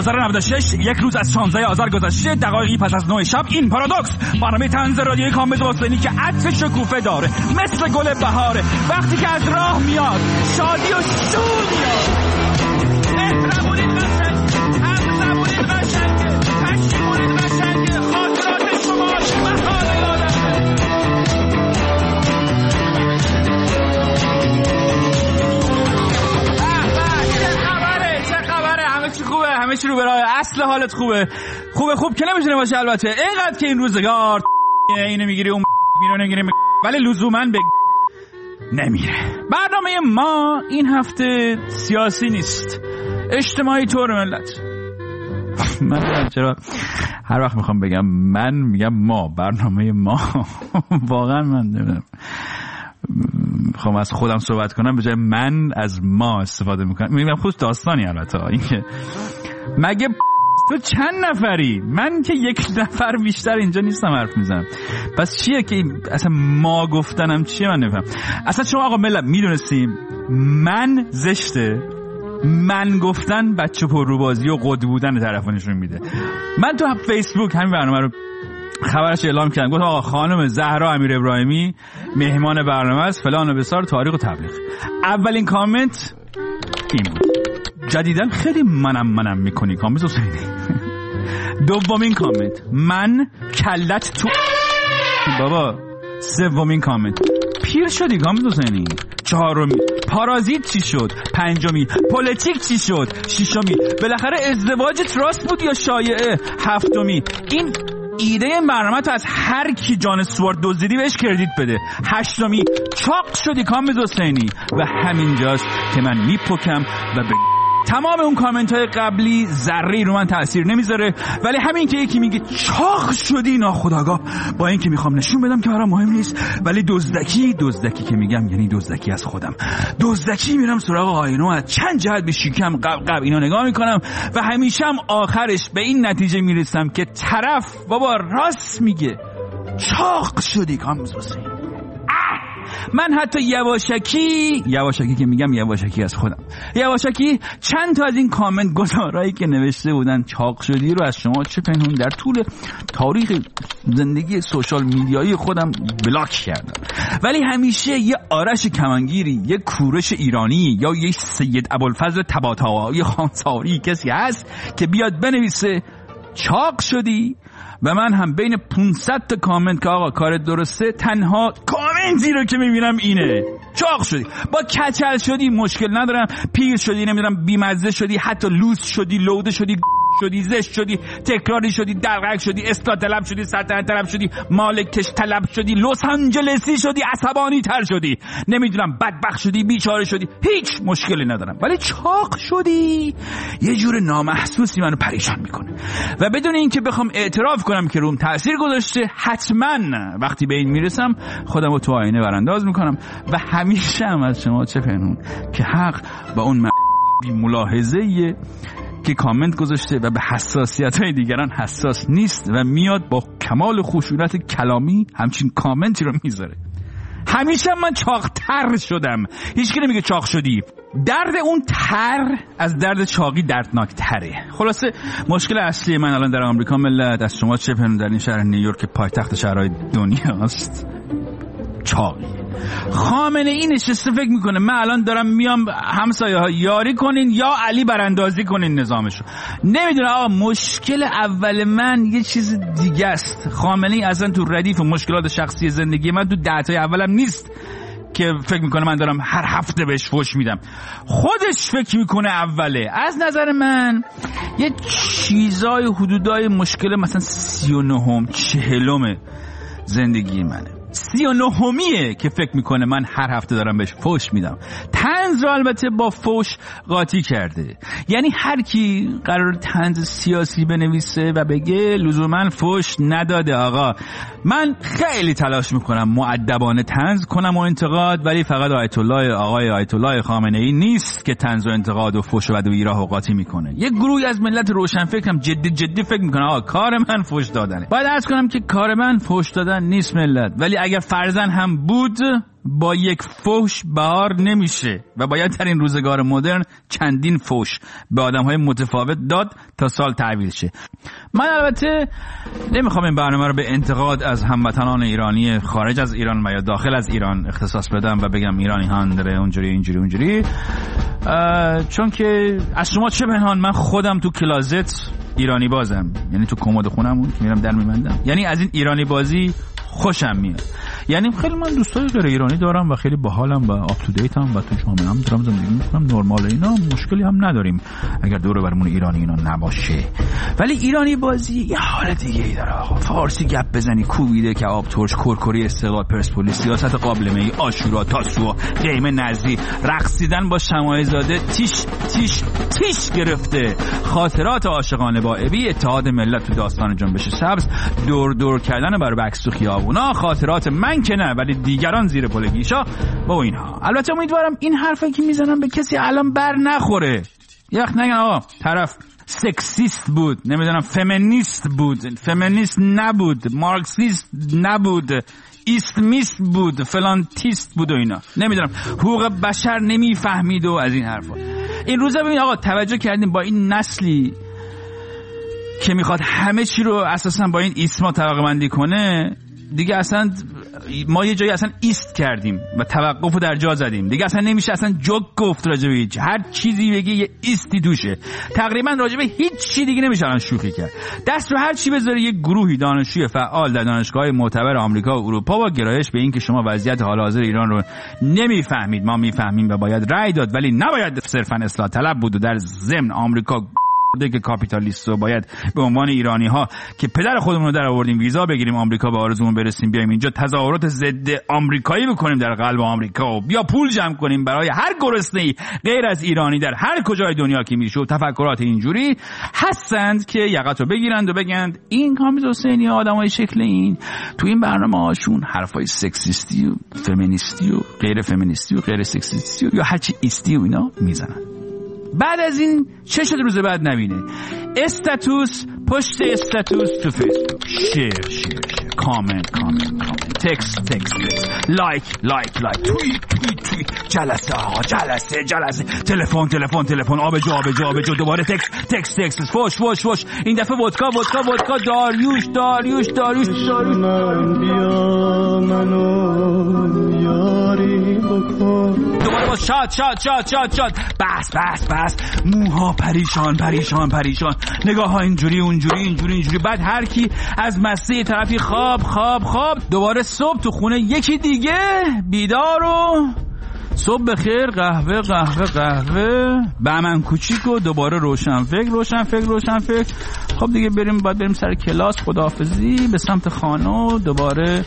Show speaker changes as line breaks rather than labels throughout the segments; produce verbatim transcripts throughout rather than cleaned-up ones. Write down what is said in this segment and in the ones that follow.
آذر نود و شش، یک روز از شانزده آذر گذشته، دقایقی پس از نه شب. این پارادوکس، برنامه طنز رادیویی کامبیز حسینی که عطر شکوفه داره، مثل گل بهاره، وقتی که از راه میاد شادی و شور میاد. مهربونید قشنگ، همزبونید قشنگه، پشیمونید قشنگه، خاطرات شما محال یادمه. خوبه، همه چی رو به راه، اصل حالت خوبه خوبه خوب که نمیتونه باشه البته، اینقدر که این روزگار اینو میگیری اون میرونه میگیری، ولی لزوما به نمیره. برنامه ما این هفته سیاسی نیست، اجتماعی طور ملت. من چرا هر وقت میخوام بگم من میگم ما، برنامه ما واقعا من نمیدونم، خب از خودم صحبت کنم به جای من از ما استفاده میکنم. میگم خود داستانی البته این که مگه تو چند نفری؟ من که یک نفر بیشتر اینجا نیستم حرف میزنم. پس چیه که اصلا ما گفتنم چیه؟ من نمیفهم. اصلا شما آقا ملت میدونستیم من زشته، من گفتن بچه پر روبازی و قد بودن طرفو نشون میده. من تو فیسبوک همین برنامه رو خبرش اعلام کردم، گفتم آقا خانم زهرا امیر ابراهیمی مهمان برنامه است فلان و بسار تاریخ و تبلیغ. اولین کامنت این بود، جدیدن خیلی منم منم میکنی کامنت حسینی. دومین کامنت، من کلت تو بابا. سومین کامنت، پیر شدی کامنت حسینی. چهارمی، پارازیت چی شد؟ پنجمی، پلیتیک چی شد؟ ششمی، بالاخره ازدواجت راست بود یا شایعه؟ هفتمی، این ایده برنامه تو از هر کی جان سوارد دزدیدی بهش کردیت بده. هشتمی، چاق شدی کامبیز حسینی. و همینجاست که من میپکم و به تمام اون کامنت های قبلی ذره رو من تأثیر نمیذاره، ولی همین که یکی میگه چاق شدی ناخودآگاه، با این که میخوام نشون بدم که برام مهم نیست، ولی دزدکی دزدکی که میگم یعنی دزدکی از خودم، دزدکی میرم سراغ آینه از چند جهت به شیکم قب قب اینا نگاه میکنم و همیشه هم آخرش به این نتیجه میرسم که طرف بابا راست میگه، چاق شدی کامبیز حسینی. من حتی یواشکی یواشکی که میگم یواشکی از خودم یواشکی چند تا از این کامنت گزارایی که نوشته بودن چاق شدی رو از شما چه پنهون در طول تاریخ زندگی سوشال میدیایی خودم بلاک کردم، ولی همیشه یه آرش کمانگیری، یه کورش ایرانی یا یه سید ابوالفضل طباطبایی خانساری کسی هست که بیاد بنویسه چاق شدی و من هم بین پانصد تا کامنت که آقا کارت درسته تنها کامنتی رو که میبینم اینه چاق شدی. با کچل شدی مشکل ندارم، پیر شدی نمیدونم بیمزه شدی، حتی لوس شدی، لوده شدی، شدی زشت شدی، تکراری شدی، دلغک شدی، اصلاح طلب شدی، سلطنت طلب شدی، مالکش طلب شدی، لس آنجلسی شدی، عصبانی تر شدی، نمیدونم بدبخت شدی، بیچاره شدی، هیچ مشکلی ندارم، ولی چاق شدی یه جور نامحسوسی منو پریشان میکنه و بدون اینکه بخوام اعتراف کنم که روم تأثیر گذاشته، حتما وقتی به این میرسم خودم رو تو آینه برانداز میکنم و همیشه هم از شما چه پنهون که حق با اون بی ملاحظه‌ایه که کامنت گذاشته و به حساسیت‌های دیگران حساس نیست و میاد با کمال خشونت کلامی همچین کامنتی رو میذاره. همیشه من چاق‌تر شدم، هیچ کی نمیگه چاق شدی. درد اون تر از درد چاقی دردناک تره. خلاصه مشکل اصلی من الان در آمریکا ملت از شما چه پنهون در این شهر نیویورک پایتخت شهرهای دنیاست، چاقی. خامنه ای نشسته فکر میکنه من الان دارم میام همسایه ها یاری کنین یا علی براندازی کنین نظامشو. نمیدونه آقا مشکل اول من یه چیز دیگه است. خامنه ای اصلا تو ردیف و مشکلات شخصی زندگی من تو دهتای اولم نیست که فکر میکنه من دارم هر هفته بهش فوش میدم. خودش فکر میکنه اوله. از نظر من یه چیزای حدودای مشکل مثلا سی و نهم چهلم زندگی منه، سی و نهمیه که فکر میکنه من هر هفته دارم بهش فوش میدم. طنز رو البته با فوش قاطی کرده، یعنی هر کی قرار طنز سیاسی بنویسه و بگه لزوما فوش نداده آقا. من خیلی تلاش میکنم مؤدبانه طنز کنم و انتقاد، ولی فقط آیت الله آقای آیت الله خامنه ای نیست که طنز و انتقاد و فوش و بد و ایراه و قاطی میکنه. یک گروهی از ملت روشن فکرم جدی جدی فکر میکنه آقا کار من فوش دادنه. باید عرض کنم که کار من فوش دادن نیست ملت، ولی اگر فرضاً هم بود با یک فحش بهار نمیشه و باید در این روزگار مدرن چندین فحش به آدم‌های متفاوت داد تا سال تعویض شه. من البته نمیخوام این برنامه رو به انتقاد از هموطنان ایرانی خارج از ایران و یا داخل از ایران اختصاص بدم و بگم ایرانی ها داره اونجوری اینجوری اونجوری، چون که از شما چه پنهان، من خودم تو کلازت ایرانی بازم، یعنی تو کمد خونمون که میرم در میبندم، یعنی از این ایرانی بازی خوشم میاد. یعنی خیلی من دوستای غیر ایرانی دارم و خیلی باحالم و آپ تو دیتم و تو جامعه هم دارم زندگی میکنم، نرمال، اینا مشکلی هم نداریم اگر دور برمون ایرانی اینا نباشه. ولی ایرانی بازی یه حال دیگه ای داره آقا. فارسی گپ بزنی، کوبیده که آب ترش، کرکری، استقلال، پرسپولیس، سیاست قابلمه‌ای، عاشورا، تاسوعا، قیمه نزدی، رقصیدن با شماعی زاده، تیش تیش تیش گرفته، خاطرات عاشقانه با ابی، اتحاد ملت تو داستان جنبش سبز، دور دور کردن بر بکس تو خیابونا، خاطرات من که نه ولی دیگران زیر پل گیشا با اینها. البته امیدوارم این حرفی که میزنم به کسی الان بر نخوره. یه وقت نگن آقا طرف سکسیست بود، نمیدونم فمینیست بود، فمینیست نبود، مارکسیست نبود، ایستمیست بود، فلان تیست بود و اینا، نمیدونم حقوق بشر نمیفهمید و از این حرفا. این روزا ببین آقا توجه کردیم با این نسلی که میخواد همه چی رو اساسا با این ایسما طبقه بندی کنه، دیگه اصلا ما یه جایی اصلا ایست کردیم و توقف رو در جا زدیم، دیگه اصلا نمیشه اصلا جوک گفت راجع به هیچ، هر چیزی بگی یه ایستی توشه، تقریبا راجع به هیچ چی دیگه نمیشه الان شوخی کرد. دست رو هر چی بذاره یه گروهی دانشجوی فعال در دانشگاه‌های معتبر آمریکا و اروپا با گرایش به این که شما وضعیت حال حاضر ایران رو نمیفهمید، ما میفهمیم و باید رأی داد ولی نباید صرفا اصلاح طلب بود و در ضمن آمریکا دیگه کاپیتالیست و باید به عنوان ایرانی ها که پدر خودمون رو در آوردیم ویزا بگیریم آمریکا به آرزومون برسیم، بیایم اینجا تظاهرات ضد آمریکایی بکنیم در قلب آمریکا و بیا پول جمع کنیم برای هر گرسنه‌ای غیر از ایرانی در هر کجای دنیا که میشه. و تفکرات اینجوری هستند که یقتو بگیرند و بگند این کامیز حسینی آدمای شکل این تو این برنامه‌هاشون حرفای سکسیستی و فمینیستی و غیر فمینیستی و غیر سکسیستی و یا هر چی ایستی و اینا میزنن. بعد از این چه شد روز بعد نبینه استاتوس پشت استاتوس تو فیسبوک، شیر شیر شیر، کامنت کامنت کامنت، تکست تکست تکست، لایک لایک لایک، توییت توییت توییت، جلسه آقا جلسه جلسه، تلفن تلفن تلفن، آبجو آبجو آبجو، دوباره تکست تکست تکست، فوش فوش فوش، این دفعه ودکا ودکا ودکا، داریوش داریوش داریوش داریوش، من بیا منو یاری بکن، دوباره باز شاد شاد شاد شاد شاد، بس بس بس، موها پریشان پریشان پریشان، نگاه ها اینجوری اونجوری اینجوری اینجوری، بعد هر کی از مسته طرفی خواب خواب خواب، دوباره صبح تو خونه یکی دیگه بیدار و صبح بخیر، قهوه قهوه قهوه، بهمن کوچیک و دوباره روشن فکر روشن فکر روشن فکر. خب دیگه بریم، باید بریم سر کلاس، خداحافظی، به سمت خانه، دوباره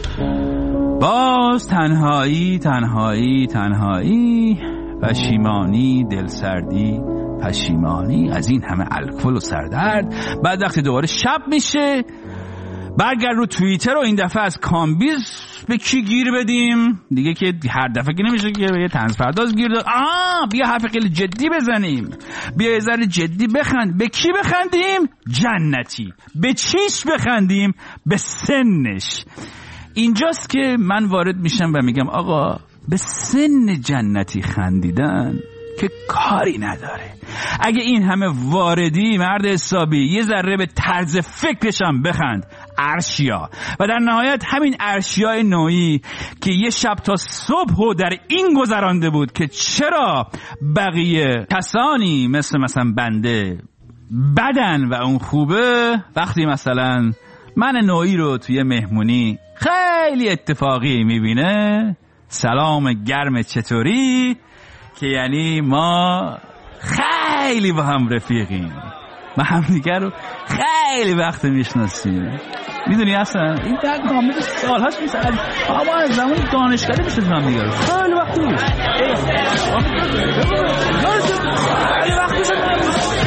باز تنهایی تنهایی تنهایی، پشیمانی، دلسردی، پشیمانی از این همه الکل و سردرد. بعد وقتی دوباره شب میشه برگرد رو توییتر و این دفعه از کامبیز به کی گیر بدیم دیگه، که هر دفعه که نمیشه که به یه طنز پرداز گیر داد. آه بیا حرف خیلی جدی بزنیم، بیا یه ذره جدی بخند. به کی بخندیم؟ جنتی. به چیش بخندیم؟ به سنش. اینجاست که من وارد میشم و میگم آقا به سن جنتی خندیدن که کاری نداره. اگه این همه واردی مرد حسابی، یه ذره به طرز فکرش هم بخند. ارشیا. و در نهایت همین ارشیای نوعی که یه شب تا صبح و در این گذرانده بود که چرا بقیه کسانی مثل مثلا بنده بدن و اون خوبه، وقتی مثلا من نوعی رو توی مهمونی خیلی اتفاقی میبینه سلام گرم چطوری، که یعنی ما خیلی با هم رفیقیم و همدیگر رو خیلی وقت میشناسیم. میدونی اصلا این در کامل سالهاست میسرد، اما از زمان دانشگاهی میشناسیم همدیگر رو خیلی وقت میش خیلی وقت میشناسیم.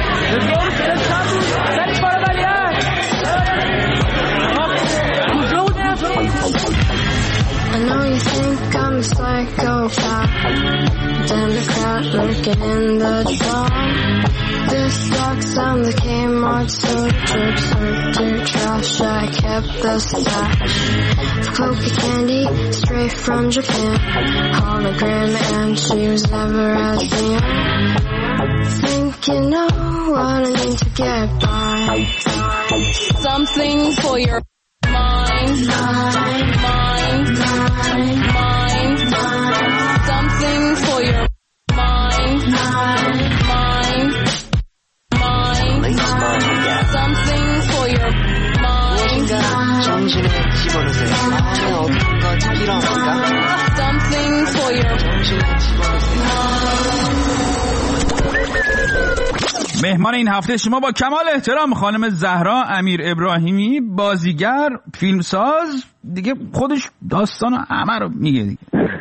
I know you think I'm a psychopath, Democrat lurking in the dark. This sucks, I'm the Kmart soda chips, or dear trash, I can't kept the stash of coca candy straight from Japan. Hologram and she was never as young. Think you know what I need to get by.
Something for your mind, mind, mind, mind, mind, mind. Something for your mind, mind, mind, mind. Something for your mind.
정신에 집어넣으세요. 저는 어떤 것이 필요합니까?
Something for your
정신에 집어넣으세요.
مهمان این هفته شما با کمال احترام خانم زهرا امیر ابراهیمی، بازیگر، فیلمساز، دیگه خودش داستان همه رو میگه دیگه.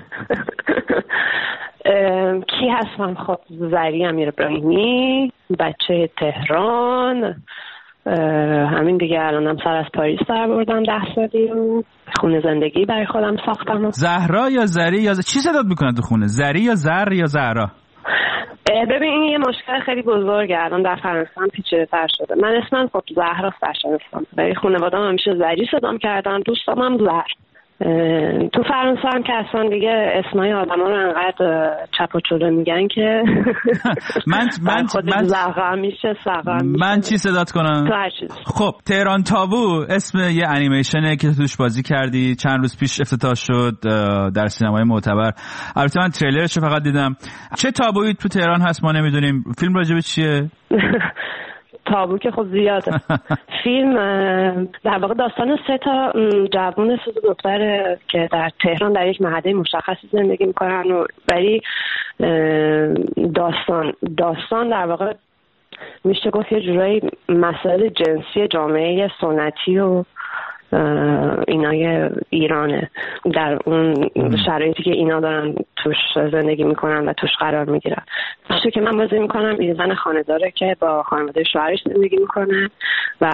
کی هستم؟ خب زهری امیر ابراهیمی، بچه تهران، همین دیگه. الانم سر از پاریس در بردم، ده سالی خونه زندگی برای خودم ساختم.
زهرا یا زری یا ز... چی صدات میکنه تو خونه؟ زری یا زر یا زهرا؟
ببین این یه مشکل خیلی بزرگه، الان در فرانسه هم پیچیده‌تر شده. من اسمم خب زهرا سرشناسم، ولی خانواده‌ام همیشه زری صدام کردن، دوستام هم زهر. تو فرانسه هم که اصلا دیگه اسمای آدما رو انقدر چپ و چلو میگن که
من من
من زهرا میشه سقا میشه.
من چی صدات کنم؟
تو هر چیز.
خب تهران تابو اسم یه انیمیشنه که توش بازی کردی، چند روز پیش افتتاح شد در سینمای معتبر. البته من تریلرش فقط دیدم. چه تابویی تو تهران هست ما نمیدونیم. فیلم راجب چیه؟
تابو که خب زیاده. فیلم در واقع داستان سه تا جوان سه تا دختر که در تهران در یک محله مشخصی زندگی میکنن و ولی داستان داستان در واقع میشه گفت یه جورایی مسائل جنسی جامعه سنتی و اینای ایرانه، در اون شرایطی که اینا دارن توش زندگی میکنن و توش قرار میگیرن. چیزی که من بازی میکنم یه زن خانه‌داره که با خانواده شوهرش زندگی میکنه و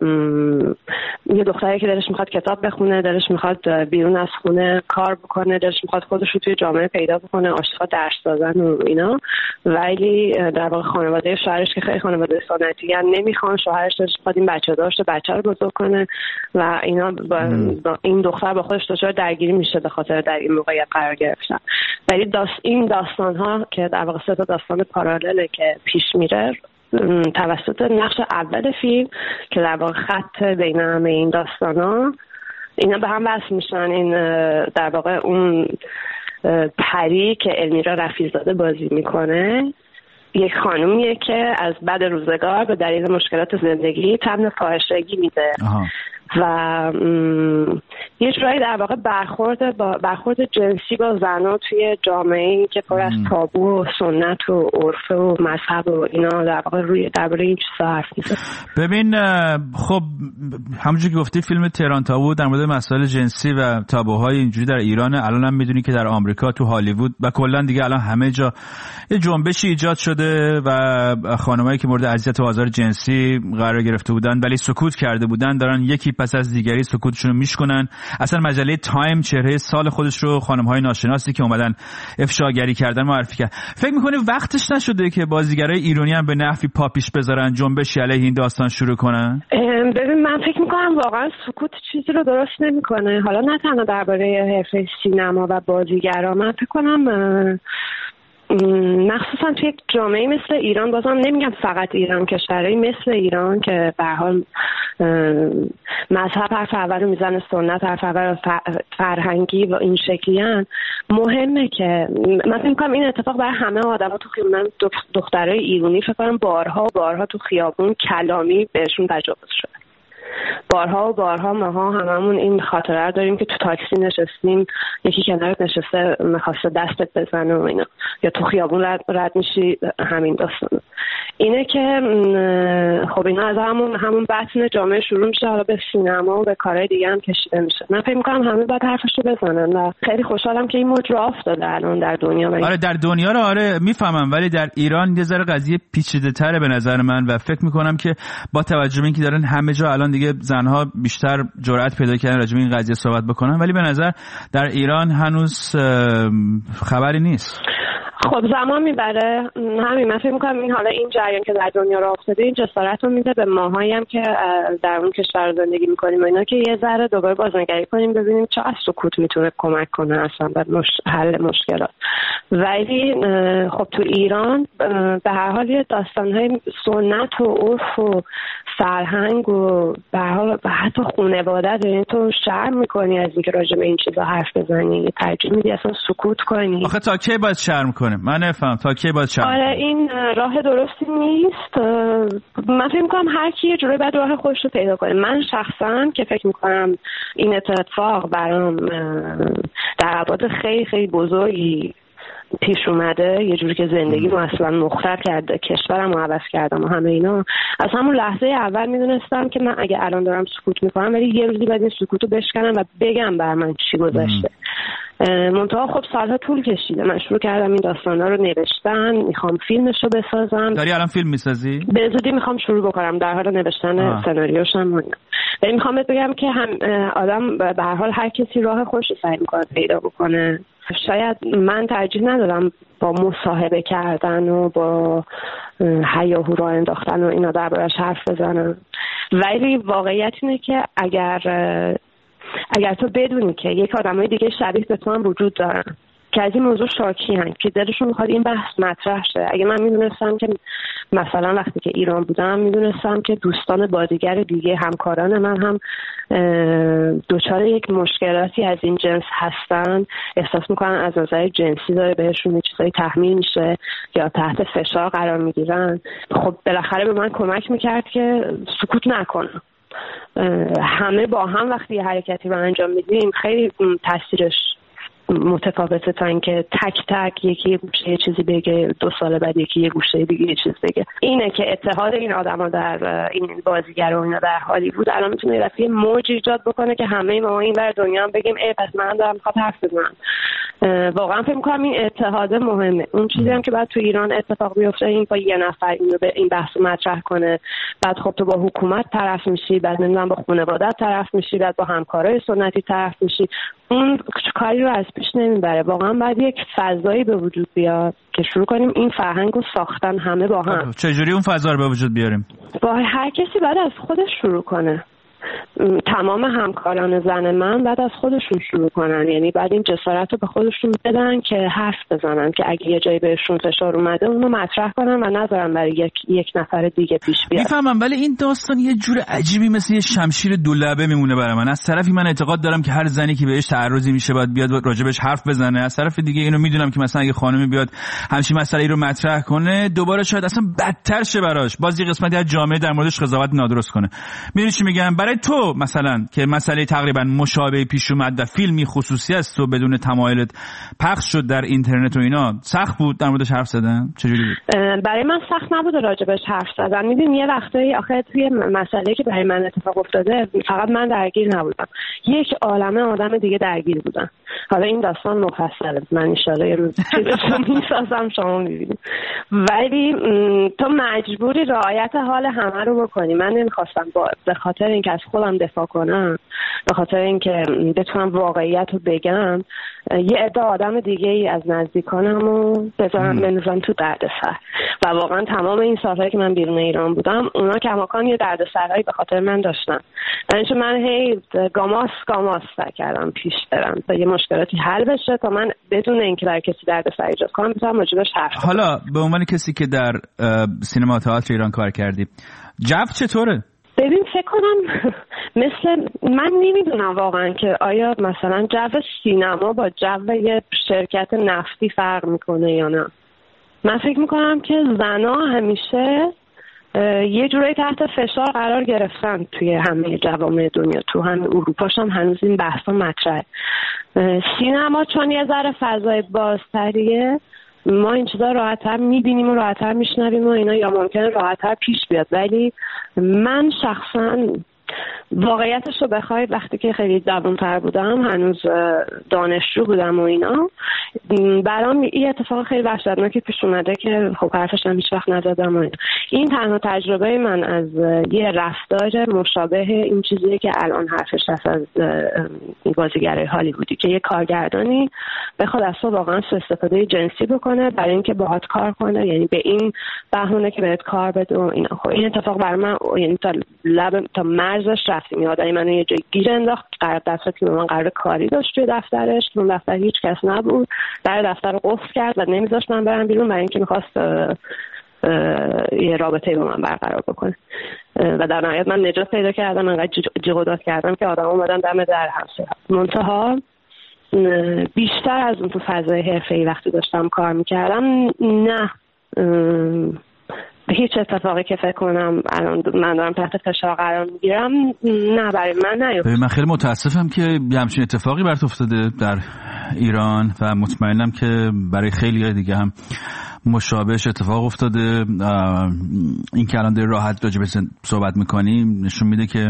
یه دختری که دلش میخواد کتاب بخونه، دلش میخواد بیرون از خونه کار بکنه، دلش میخواد خودش رو توی جامعه پیدا بکنه، عاشق درس دادن و اینا، ولی در واقع خانواده شوهرش که خیلی خانواده سنتی ان نمیخوان، شوهرش دلش میخواد این بچه داشته بچه رو بزرگ کنه و اینا با, با این دختر با خودش دچار درگیری میشه به خاطر در این موقعیت قرار گرفتن. ولی داست این داستان ها که در واقع سه تا داستان پارالله که پیش میره توسط نقش اول فیلم که در واقع خط بین همه این داستان ها اینا به هم وصل میشن. این در واقع اون پری که المیرا رفیع‌زاده بازی میکنه یک خانومیه که از بعد روزگار به دلیل مشکلات زندگی تمن فاحشگی میده و یه جورایی در واقع برخورد با برخورد جنسی با زنها توی جامعه‌ای که پر از تابو و سنت و عرف و مذهب و اینا در واقع روی درباره این چیزا حرف میزنه.
ببین خب همونجوری که گفتی فیلم تهران تابو در مورد مسائل جنسی و تابوهای اینجوری در ایران، الان هم میدونی که در آمریکا تو هالیوود و کلا دیگه الان همه جا یه جنبشی ایجاد شده و خانمایی که مورد اذیت و آزار جنسی قرار گرفته بودن ولی سکوت کرده بودن دارن یکی پس از دیگری سکوتشون رو میشکنن. اصلا مجله تایم چهره سال خودش رو خانم‌های ناشناسی که اومدن افشاگری کردن معرفی کرد. فکر می‌کنی وقتش نشده که بازیگرای ایرانی هم به نحوی پا پیش بذارن، جنبشی علیه این داستان شروع کنن؟
ببین من فکر می‌کنم واقعا سکوت چیزی رو درست نمی‌کنه. حالا نه تنها درباره حرفه سینما و بازیگرا، من فکر کنم مخصوصا توی یک جامعه مثل ایران، بازم نمیگم فقط ایران، کشورهای مثل ایران که به هر حال مذهب حرف اول رو میزنه، سنت حرف اول فرهنگی و این شکلیان، مهمه که من فکر می‌کنم این اتفاق برای همه آدما تو خیابون، دخترای ایرانی فکر کنم بارها و بارها تو خیابون کلامی بهشون تجاوز شده. بارها و بارها ماها هممون این خاطره داریم که تو تاکسی نشستیم یکی کنارت نشسته می‌خواسته دستت بزنه و اینا، یا تو خیابون رد, رد میشی همین داستان. اینه که خب اینا از همون همون بطن جامعه شروع میشه، حالا به سینما و به کارهای دیگه هم کشیده میشه. من فکر می‌کنم همه باید حرفشو بزنن و خیلی خوشحالم که این موج راه افتاده الان در دنیا.
آره در دنیا رو آره میفهمم، ولی در ایران یه ذره قضیه پیچیده‌تره به نظر من و فکر می‌کنم که با توجه به اینکه دارن همه جا الان دیگه زنها بیشتر جرأت پیدا کردن راجع به این قضیه صحبت بکنن، ولی به نظر در ایران هنوز خبری نیست.
خب زمان میبره. همین من فکر میکنم این حالا این جریان که در دنیا راه افتاده این جسارت رو میده به ماهایی هم که در اون کشور زندگی میکنیم و اینا که یه ذره دوباره بازنگری کنیم ببینیم چه از سکوت میتونه کمک کنه اصلا به مش... حل مشکلات. ولی خب تو ایران به هر حال یه داستانهای سنت و عرف و فرهنگ و به هر حال حتی خانواده دارین، تو شرم میکنی از اینکه راجع به این چیزا حرف بزنی، ترجیح میدی اصلا سکوت کنی.
آخه تا کی باید شرم کنه؟ من نفهم تا کی باید شرم.
آره این راه درستی نیست. من فکر میکنم هر کی یه جوری باید راه خودش رو پیدا کنه. من شخصا که فکر میکنم این اتفاق برام در ابعاد خیلی خیلی بزرگی پیش اومده، یه جوری که زندگی رو اصلا مختل کرده، کشورم رو عوض کردم و همه اینا، از همون لحظه اول میدونستم که من اگه الان دارم سکوت میکنم ولی یه روزی باید این سکوت رو بشکنم و بگم بر من چی گذشته. منتها خب سالها طول کشیده. من شروع کردم این داستانا رو نوشتن، میخوام فیلمش رو بسازم.
داری الان فیلم میسازی؟
به زودی میخوام شروع بکنم، در حال نوشتن سناریوشم. ولی میخوام بهت بگم که هم آدم به هر حال هر کسی راه خودش رو سعی میکنه پیدا بکنه. شاید من ترجیح ندارم با مصاحبه کردن و با هیاهو راه انداختن و اینا دربارش حرف بزنم، ولی واقعیت اینه که اگر اگر تو بدونی که یک آدمای دیگه شبیه به تو هم وجود دارن که از این موضوع شاکی هن که دلشون میخواد این بحث مطرح شه. اگه من میدونستم که مثلا وقتی که ایران بودم میدونستم که دوستان بازیگر دیگه همکاران من هم دچار یک مشکلاتی از این جنس هستن، احساس میکنن از نظر جنسی داره بهشون چیزایی تحمیل میشه یا تحت فشار قرار میگیرن، خب بالاخره به من کمک میکرد که سکوت نکنم. همه با هم وقتی حرکتی رو انجام میدیم خیلی تاثیرش متفاوته تا اینکه تک تک یکی یه گوشه یه چیزی بگه، دو سال بعد یکی یه گوشه دیگه یه چیز بگه. اینه که اتحاد این آدما در این بازیگر و اینا در هالیوود الان میتونه یه دفعه موج ایجاد بکنه که همه ما این ور دنیا هم بگیم ای پس من دارم میخوام حرف بزنم. واقعا فکر می‌کنم این اتحاد مهمه. اون چیزی هم که بعد تو ایران اتفاق بیفته این با یه نفر اینو به این بحث مطرح کنه، بعد خب تو با حکومت طرف میشی، بعد نمیدونم با خانواده‌ات طرف میشی، بعد با همکارای سنتی طرف میشی، اون کاری رو از پیش نمیبره. واقعا باید یک فضایی به وجود بیاد که شروع کنیم این فرهنگ رو ساختن همه با هم.
چجوری اون فضا رو به وجود بیاریم؟
با هر کسی باید از خودش شروع کنه. تمام همکاران زن من بعد از خودشون شروع کنن، یعنی بعد این جسارت رو به خودشون بدن که حرف بزنن، که اگه یه جایی بهشون فشار اومده اونو مطرح کنن و نذارن برای یک یک نفر دیگه پیش بیاد.
میفهمم، ولی این داستان یه جور عجیبی مثل یه شمشیر دولبه میمونه برای من. از طرفی من اعتقاد دارم که هر زنی که بهش تعرضی میشه باید بیاد راجبش حرف بزنه، از طرف دیگه اینو میدونم که مثلا اگه خانمی بیاد همچین مسئله‌ای رو مطرح کنه دوباره شاید اصلا بدتر شه براش، باز یه قسمتی از جامعه در موردش قضاوت نادرست کنه. میدونی چی میگم؟ برای تو مثلا که مسئله تقریبا مشابه پیش اومد و فیلمی خصوصی است و بدون تمایلت پخش شد در اینترنت و اینا، سخت بود در موردش حرف زدن؟ چجوری بود؟
برای من سخت نبود راجبش حرف زدن. میدونم یه وقتایی آخه توی مسئله که برای من اتفاق افتاده فقط من درگیر نبودم، یک عالمه آدم دیگه درگیر بودن. حالا این داستان مفصله، من ان شاءالله یه روز چیزشو میسازم شما میبینید، ولی تو مجبوری رعایت حال همه رو بکنی. من نمیخواستم با به خاطر اینکه از خودم دفاع کنم، به خاطر اینکه بتونم واقعیت رو بگم، یه عده آدم دیگه ای از نزدیکانم رو بذارم بنوزم تو دردسر. و واقعا تمام این سالهایی که من بیرون ایران بودم اونا کماکان یه دردسرهایی به خاطر من داشتن، درنچه من هی گاماس گاماس سعی کردم پیش برم تا یه مشکلاتی حل بشه تا من بدون اینکه در کسی دردسر ایجاد کنم بتونم راجبش حرف بزنم.
حالا به عنوان کسی که در سینما تئاتر ایران کار کردی، جو چطوره؟
ببین فکر کنم مثل من نمیدونم واقعا که آیا مثلا جو سینما با جو یه شرکت نفتی فرق میکنه یا نه. من فکر میکنم که زنا همیشه یه جوری تحت فشار قرار گرفتن توی همه جوامع دنیا، تو همه اروپاش هم هنوز این بحثا مطرحه. سینما چون یه ذره فضای بازتریه، ما این چیزا راحت‌تر می‌بینیم و راحت‌تر می‌شنویم و اینا، یا ممکنه راحت‌تر پیش بیاد. ولی من شخصاً واقعیتش رو بخوای وقتی که خیلی جوان‌تر بودم، هنوز دانشجو بودم و اینا، برام این اتفاق خیلی وحشتناکی پیش اومده که خب حرفش هم هیچ وقت نزدم و اینا. این تنها تجربه من از یه رفتار مشابه این چیزیه که الان حرفش هست از بازیگرای هالیوودی که یه کارگردانی بخواد از تو واقعا سوء استفاده جنسی بکنه برای اینکه باهات کار کنه، یعنی به این بهونه که بهت کار بده و اینا. خب این اتفاق برای من یعنی تا لب تا مرزش رفتیم. یادم منو یه جای گیر انداخت، قرار دفتر که من قرار کاری داشت توی دفترش، اون دفتر هیچ کس نبود، در دفتر رو قفل کرد و نمیذاشت من برم بیرون برای اینکه می‌خواست یه رابطه با من برقرار بکنه و در نهایت من نجات پیدا کردم، انقدر جیغ و داد کردم که آدم اومدن دم در هم. منتها بیشتر از اون تو فضای حرفه‌ای وقتی داشتم کار میکردم نه هیچ اتفاقی که فکر کنم الان من دارم تحت فشار قرار میگیرم نه برای من نیفتاد.
من خیلی متاسفم که همچین اتفاقی برات افتاده در ایران و مطمئنم که برای خیلی دیگه هم مشابهش اتفاق افتاده. این که الان داری راحت راجع به صحبت میکنی نشون میده که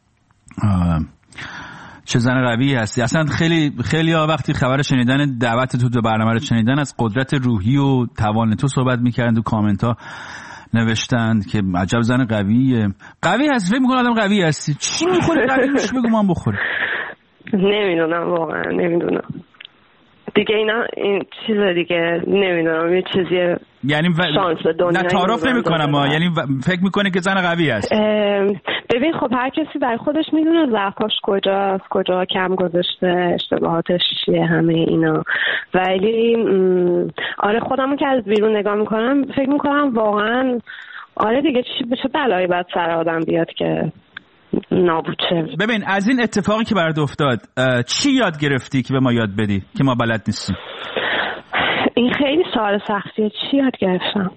چه زن قوی هستی. اصلا خیلی خیلی ها وقتی خبر شنیدن دعوت تو به برنامه رو شنیدن از قدرت روحی و توان تو صحبت میکردن، تو کامنت ها نوشتند که عجب زن قویه. قوی هستی؟ فکر میکنم آدم قوی هستی. چی میخوری قوی روش بگو من بخوره.
نمیدونم واقعا نمیدونم دیگه اینا این چیز دیگه نمیدونم یه چیزی
یعنی و... نه تعارف نمی کنم ما یعنی و... فکر میکنه که زن قوی است.
ببین خب هر کسی برای خودش میدونه ضعفاش کجاست، کجا کم گذاشته، اشتباهاتش چیه، همه اینا. ولی م... آره خودمون که از بیرون نگاه میکنم فکر میکنم واقعا آره دیگه چی بشه بلایی باید سر آدم بیاد که نابود شه.
ببین از این اتفاقی که برات افتاد چی یاد گرفتی که به ما یاد بدی که ما بلد نیستیم؟
این خیلی سوال سختیه. چی یاد گرفتم؟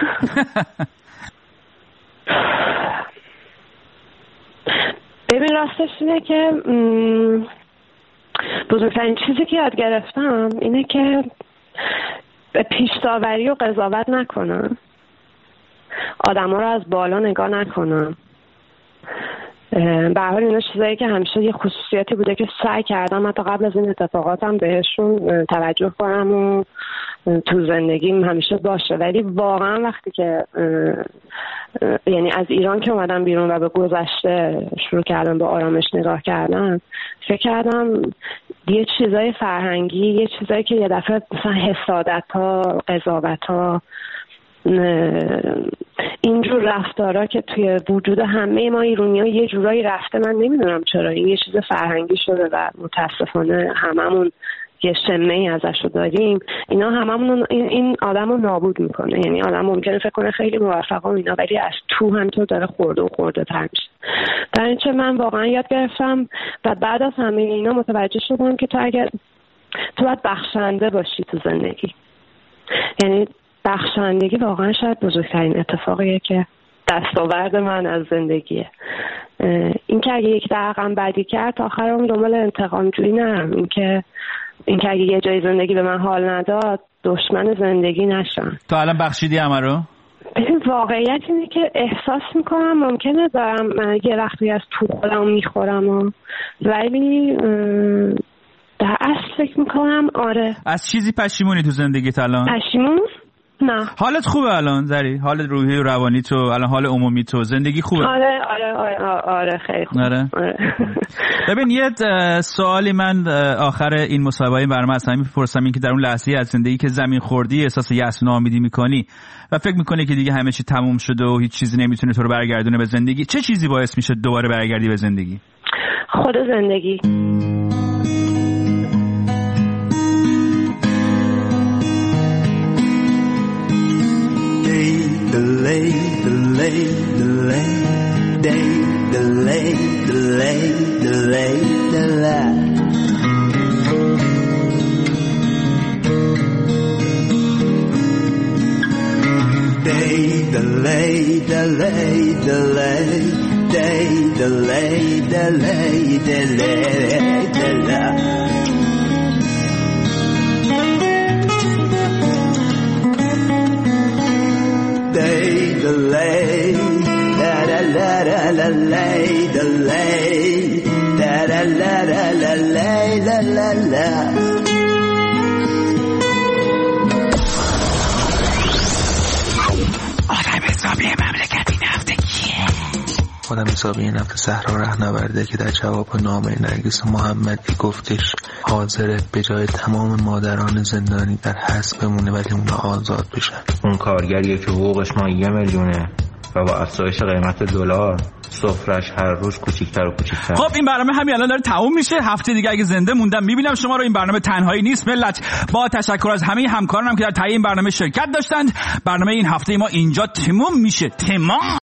ببین راستش اینه که بزرگترین چیزی که یاد گرفتم اینه که به پیش‌داوری و قضاوت نکنم، آدم ها رو از بالا نگاه نکنم. به هر حال اینا چیزایی که همیشه یه خصوصیتی بوده که سعی کردم حتی قبل از این اتفاقاتم بهشون توجه کنم و تو زندگیم همیشه باشه. ولی واقعا وقتی که یعنی از ایران که اومدم بیرون و به گذشته شروع کردم به آرامش نگاه کردم، فکر کردم یه چیزای فرهنگی، یه چیزایی که یه دفعه مثلا حسادت ها، قضاوت ها، اینجور رفتارا که توی وجود همه ما ایرانی‌ها یه جورایی رفته، من نمیدونم چرا این یه چیز فرهنگی شده و متاسفانه هممون یه شمه‌ای ازشو داریم. اینا هممون این آدمو نابود میکنه. یعنی آدم ممکنه فکر کنه خیلی موفقم اینا ولی از تو همینطور داره خورده و خورده تر میشه. در اینچه من واقعا یاد گرفتم و بعد از همه اینا متوجه شدم که تو اگر تو باید بخشنده باشی تو زندگی، یعنی بخشندگی واقعا شاید بزرگترین اتفاقیه که دستاورد من از زندگیه. این که اگه یک دقیقم بدی کرد تا آخر اون دنبال انتقام جویی نرم. این که این که اگه یه جای زندگی به من حال نداد دشمن زندگی نشم.
تو الان بخشیدی همه رو؟
ببین واقعیت اینه که احساس میکنم ممکنه دارم یه وقتی از تو خودم میخورم ولی در اصل فکر میکنم آره.
از چیزی پشیمونی تو زندگیت الان؟
پشیمون؟ نه.
حالت خوبه الان زری؟ حالت روحی و روانی تو الان، حال عمومی تو، زندگی خوبه؟
آره آره آره, آره خیلی خوبه.
آره. آره. ببین یه سوالی من آخر این مصاحبه برنامه از همین میپرسم، این که در اون لحظه از زندگی که زمین خوردی احساس یأس و ناامیدی میکنی و فکر میکنی که دیگه همه چی تموم شده و هیچ چیزی نمیتونه تو رو برگردونه به زندگی، چه چیزی باعث میشه دوباره برگردی به زندگی؟
خود زندگی.
Delay, delay, delay, day, delay, delay, delay, delay. Day, delay, delay, delay, day, delay, delay, delay, delay. Day delay, la la la la la lay delay, la la la la la lay la la la.
آدم حسابی مملکت
خودم حسابی این هفته صحرا رهنورده که در جواب نامه نرگس محمدی گفتش حاضره به جای تمام مادران زندانی در حبس بمونه ولی اونا آزاد بشن.
اون کارگریه که حقوقش ما یه میلیونه و با افزایش قیمت دلار سفرش هر روز کوچیک‌تر و کوچیک‌تر.
خب این برنامه همین الان داره تموم میشه. هفته دیگه اگه زنده موندم میبینم شما رو. این برنامه تنهایی نیست ملت. با تشکر از همه همکارانم که در تهیه این برنامه شرکت داشتند. برنامه این هفته ما اینجا تموم میشه. تمام.